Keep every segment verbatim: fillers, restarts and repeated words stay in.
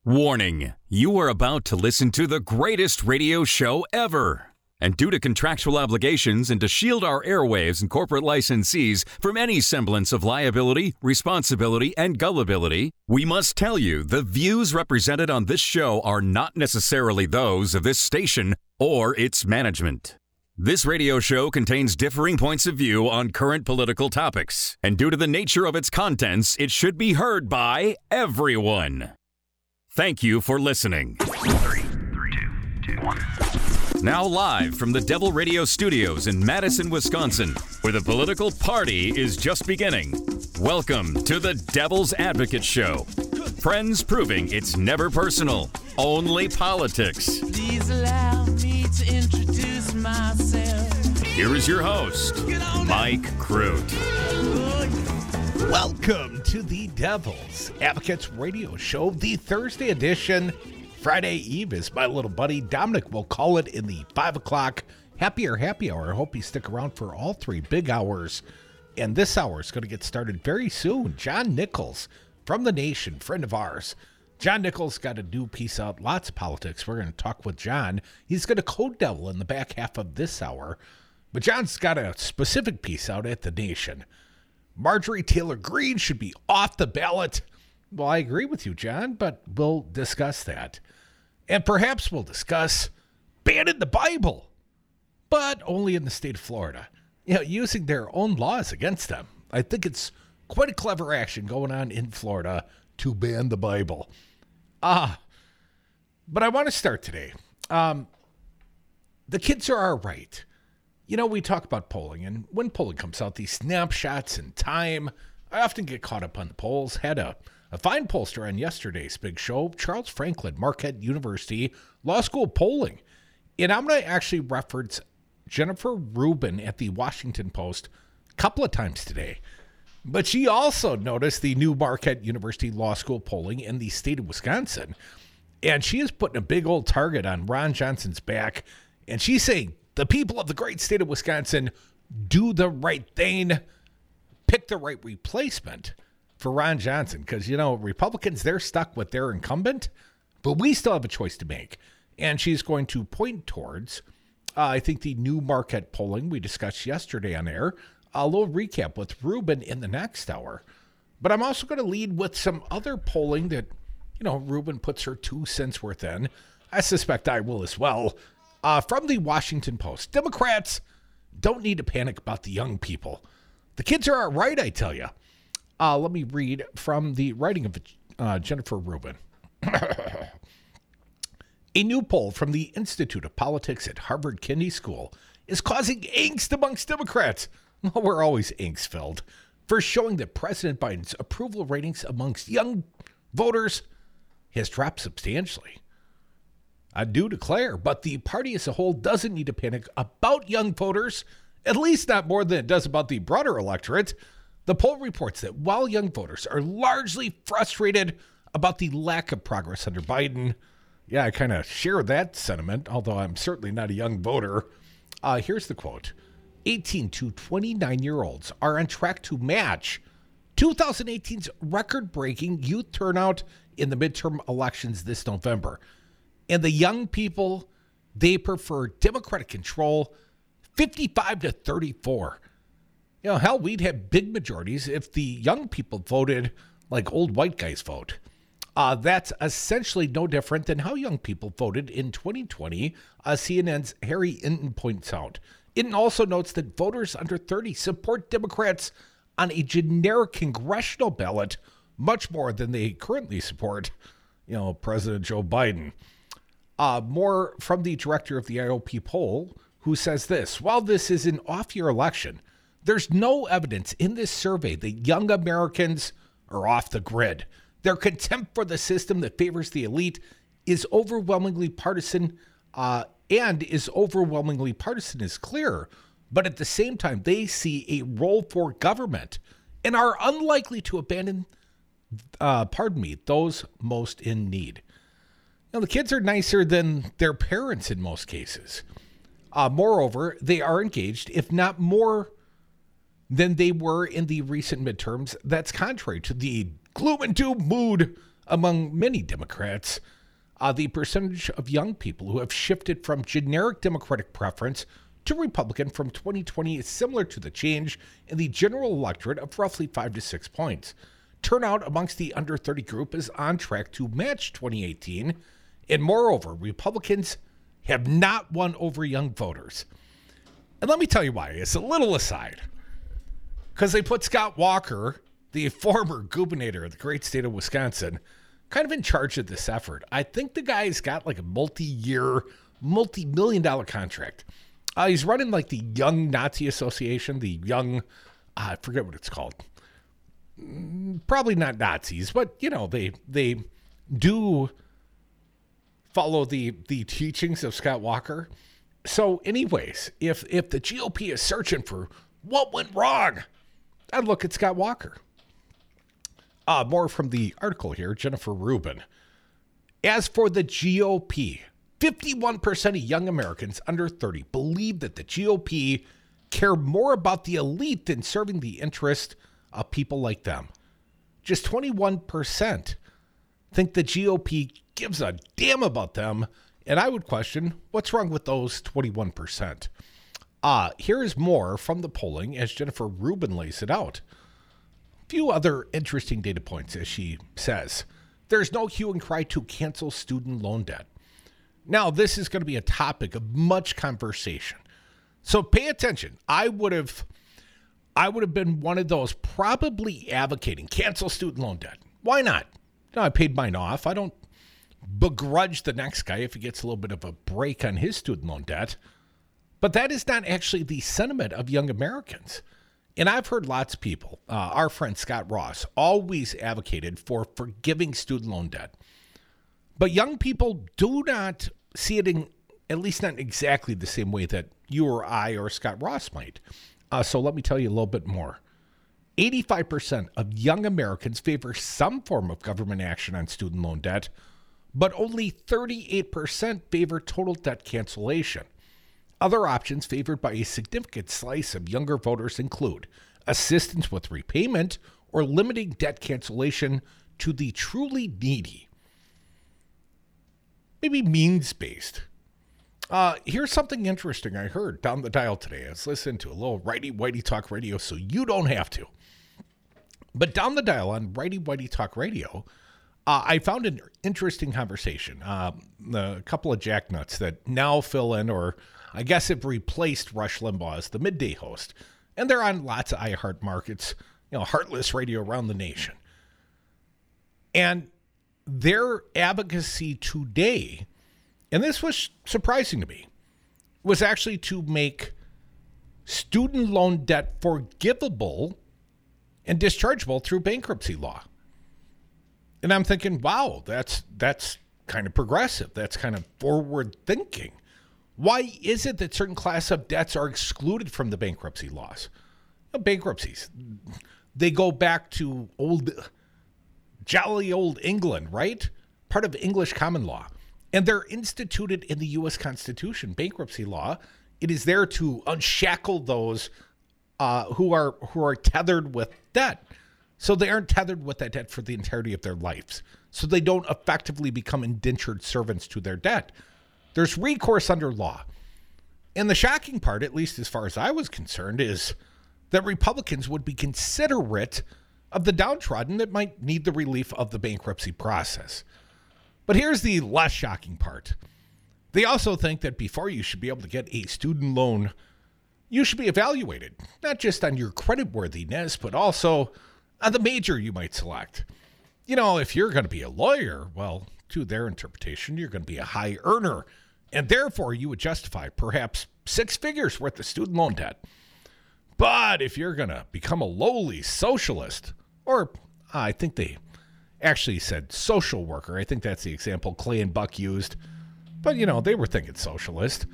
Warning, you are about to listen to the greatest radio show ever. And due to contractual obligations and to shield our airwaves and corporate licensees from any semblance of liability, responsibility, and gullibility, we must tell you the views represented on this show are not necessarily those of this station or its management. This radio show contains differing points of view on current political topics, and due to the nature of its contents, it should be heard by everyone. Thank you for listening. Three, three, two, two, one. Now live from the Devil Radio Studios in Madison, Wisconsin, where the political party is just beginning. Welcome to the Devil's Advocate Show. Friends proving it's never personal, only politics. Please allow me to introduce myself. Here is your host, Mike Crute. Welcome to the Devil's Advocates Radio Show, the Thursday edition. Friday Eve, as my little buddy Dominic will call it, in the five o'clock happy or happy hour. I hope you stick around for all three big hours. And this hour is going to get started very soon. John Nichols from The Nation, friend of ours. John Nichols got a new piece out, lots of politics. We're going to talk with John. He's going to code devil in the back half of this hour. But John's got a specific piece out at The Nation. Marjorie Taylor Greene should be off the ballot. Well, I agree with you, John, but we'll discuss that. And perhaps we'll discuss banning the Bible, but only in the state of Florida. You know, using their own laws against them. I think it's quite a clever action going on in Florida to ban the Bible. Ah, but I want to start today. Um, the kids are all right. You know, we talk about polling, and when polling comes out, these snapshots in time, I often get caught up on the polls. Had a, a fine pollster on yesterday's big show, Charles Franklin, Marquette University Law School polling. And I'm going to actually reference Jennifer Rubin at the Washington Post a couple of times today. But she also noticed the new Marquette University Law School polling in the state of Wisconsin. And she is putting a big old target on Ron Johnson's back. And she's saying, the people of the great state of Wisconsin, do the right thing. Pick the right replacement for Ron Johnson. Because, you know, Republicans, they're stuck with their incumbent. But we still have a choice to make. And she's going to point towards, uh, I think, the new Marquette polling we discussed yesterday on air. A little recap with Rubin in the next hour. But I'm also going to lead with some other polling that, you know, Rubin puts her two cents worth in. I suspect I will as well. Uh, from the Washington Post, Democrats don't need to panic about the young people. The kids are all right, I tell you. Uh, let me read from the writing of uh, Jennifer Rubin. A new poll from the Institute of Politics at Harvard Kennedy School is causing angst amongst Democrats. Well, we're always angst-filled. For showing that President Biden's approval ratings amongst young voters has dropped substantially. I do declare, but the party as a whole doesn't need to panic about young voters, at least not more than it does about the broader electorate. The poll reports that while young voters are largely frustrated about the lack of progress under Biden, yeah, I kind of share that sentiment, although I'm certainly not a young voter. Uh, here's the quote. eighteen to twenty-nine-year-olds are on track to match twenty eighteen's record-breaking youth turnout in the midterm elections this November. And the young people, they prefer Democratic control, fifty-five to thirty-four. You know, hell, we'd have big majorities if the young people voted like old white guys vote. Uh, that's essentially no different than how young people voted in twenty twenty, uh, C N N's Harry Inton points out. Inton also notes that voters under thirty support Democrats on a generic congressional ballot much more than they currently support, you know, President Joe Biden. Uh, more from the director of the I O P poll, who says this: while this is an off-year election, there's no evidence in this survey that young Americans are off the grid. Their contempt for the system that favors the elite is overwhelmingly partisan, uh, and is overwhelmingly partisan is clear, but at the same time, they see a role for government and are unlikely to abandon, uh, pardon me, those most in need. Now, the kids are nicer than their parents in most cases. Uh, moreover, they are engaged, if not more than they were in the recent midterms. That's contrary to the gloom and doom mood Among many Democrats, uh, the percentage of young people who have shifted from generic Democratic preference to Republican from twenty twenty is similar to the change in the general electorate of roughly five to six points. Turnout amongst the under thirty group is on track to match twenty eighteen, and moreover, Republicans have not won over young voters. And let me tell you why. It's a little aside. Because they put Scott Walker, the former governor of the great state of Wisconsin, kind of in charge of this effort. I think the guy's got like a multi-year, multi-million dollar contract. Uh, he's running like the Young Nazi Association, the Young, uh, I forget what it's called. Probably not Nazis, but, you know, they they do follow the, the teachings of Scott Walker. So anyways, if if the G O P is searching for what went wrong, I'd look at Scott Walker. Uh, more from the article here, Jennifer Rubin. As for the G O P, fifty-one percent of young Americans under thirty believe that the G O P care more about the elite than serving the interest of people like them. Just twenty-one percent think the G O P gives a damn about them, and I would question what's wrong with those twenty-one percent. Uh, here is more from the polling as Jennifer Rubin lays it out. A few other interesting data points, as she says. There's no hue and cry to cancel student loan debt. Now, this is going to be a topic of much conversation. So pay attention. I would have I would have been one of those probably advocating cancel student loan debt. Why not? No, I paid mine off. I don't begrudge the next guy if he gets a little bit of a break on his student loan debt. But that is not actually the sentiment of young Americans. And I've heard lots of people, uh, our friend Scott Ross, always advocated for forgiving student loan debt. But young people do not see it in, at least not exactly the same way that you or I or Scott Ross might. Uh, so let me tell you a little bit more. eighty-five percent of young Americans favor some form of government action on student loan debt, but only thirty-eight percent favor total debt cancellation. Other options favored by a significant slice of younger voters include assistance with repayment or limiting debt cancellation to the truly needy. Maybe means-based. Uh, here's something interesting I heard down the dial today. Let's listen to a little Righty Whitey Talk Radio so you don't have to. But down the dial on Righty Whitey Talk Radio, uh, I found an interesting conversation. Uh, a couple of jacknuts that now fill in, or I guess have replaced Rush Limbaugh as the midday host. And they're on lots of iHeart markets, you know, Heartless Radio around the nation. And their advocacy today, and this was surprising to me, was actually to make student loan debt forgivable and dischargeable through bankruptcy law. And I'm thinking, wow, that's that's kind of progressive. That's kind of forward thinking. Why is it that certain class of debts are excluded from the bankruptcy laws? You know, bankruptcies, they go back to old, jolly old England, right? Part of English common law. And they're instituted in the U S Constitution, bankruptcy law. It is there to unshackle those uh, who are who are tethered with debt. So they aren't tethered with that debt for the entirety of their lives. So they don't effectively become indentured servants to their debt. There's recourse under law. And the shocking part, at least as far as I was concerned, is that Republicans would be considerate of the downtrodden that might need the relief of the bankruptcy process. But here's the less shocking part. They also think that before you should be able to get a student loan, you should be evaluated, not just on your creditworthiness, but also on the major you might select. You know, if you're going to be a lawyer, well, to their interpretation, you're going to be a high earner, and therefore you would justify perhaps six figures worth of student loan debt. But if you're going to become a lowly socialist, or uh, I think they actually said social worker. I think that's the example Clay and Buck used. But, you know, they were thinking socialist.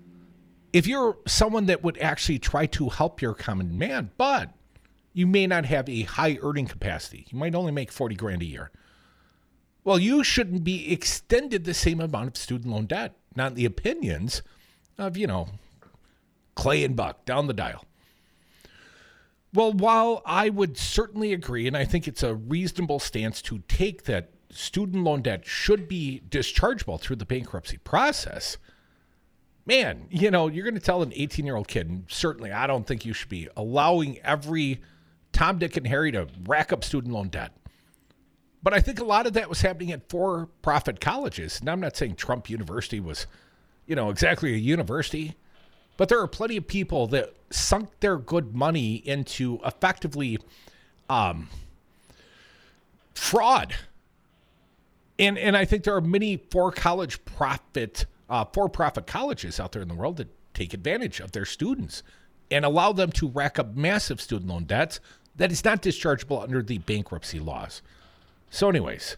If you're someone that would actually try to help your common man, but you may not have a high earning capacity. You might only make forty grand a year. Well, you shouldn't be extended the same amount of student loan debt. Not in the opinions of, you know, Clay and Buck down the dial. Well, while I would certainly agree, and I think it's a reasonable stance to take that student loan debt should be dischargeable through the bankruptcy process, man, you know, you're going to tell an eighteen-year-old kid, and certainly I don't think you should be allowing every Tom, Dick, and Harry to rack up student loan debt. But I think a lot of that was happening at for-profit colleges. And I'm not saying Trump University was, you know, exactly a university, but there are plenty of people that sunk their good money into effectively um, fraud. And and I think there are many for-college profit, uh, for-profit colleges out there in the world that take advantage of their students and allow them to rack up massive student loan debts that is not dischargeable under the bankruptcy laws. So anyways,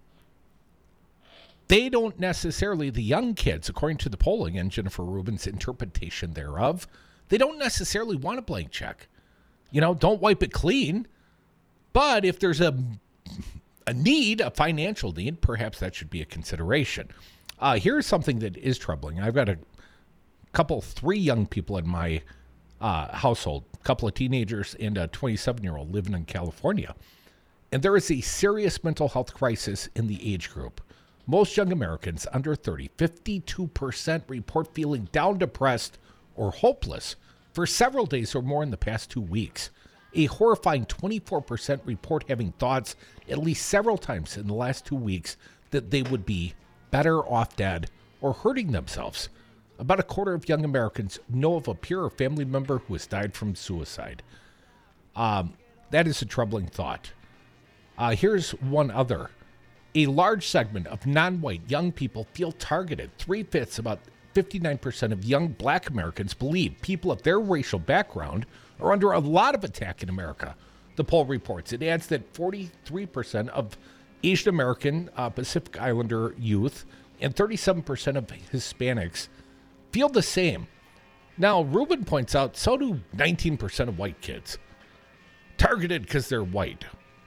they don't necessarily, the young kids, according to the polling and Jennifer Rubin's interpretation thereof, they don't necessarily want a blank check. You know, don't wipe it clean. But if there's a, a need, a financial need, perhaps that should be a consideration. Uh, here's something that is troubling. I've got a couple, three young people in my uh, household, a couple of teenagers and a twenty-seven-year-old living in California. And there is a serious mental health crisis in the age group. Most young Americans under thirty, fifty-two percent report feeling down, depressed, or hopeless for several days or more in the past two weeks. A horrifying twenty-four percent report having thoughts at least several times in the last two weeks that they would be better off dead or hurting themselves. About a quarter of young Americans know of a peer or family member who has died from suicide. Um, that is a troubling thought. Uh, here's one other. A large segment of non-white young people feel targeted. Three-fifths, about fifty-nine percent of young black Americans believe people of their racial background are under a lot of attack in America, the poll reports. It adds that forty-three percent of Asian American uh, Pacific Islander youth and thirty-seven percent of Hispanics feel the same. Now, Rubin points out, so do nineteen percent of white kids. Targeted because they're white.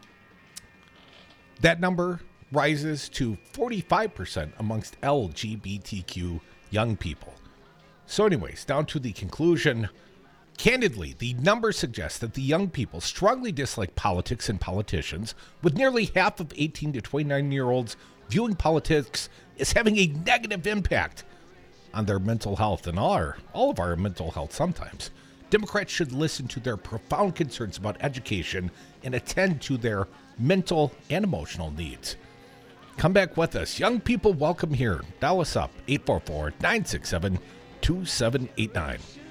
That number rises to forty-five percent amongst L G B T Q young people. So anyways, down to the conclusion. Candidly, the numbers suggest that the young people strongly dislike politics and politicians, with nearly half of eighteen to twenty-nine-year-olds viewing politics as having a negative impact on their mental health and all, our, all of our mental health sometimes. Democrats should listen to their profound concerns about education and attend to their mental and emotional needs. Come back with us. Young people, welcome here. Dial us up, eight four four, nine six seven, two seven eight nine.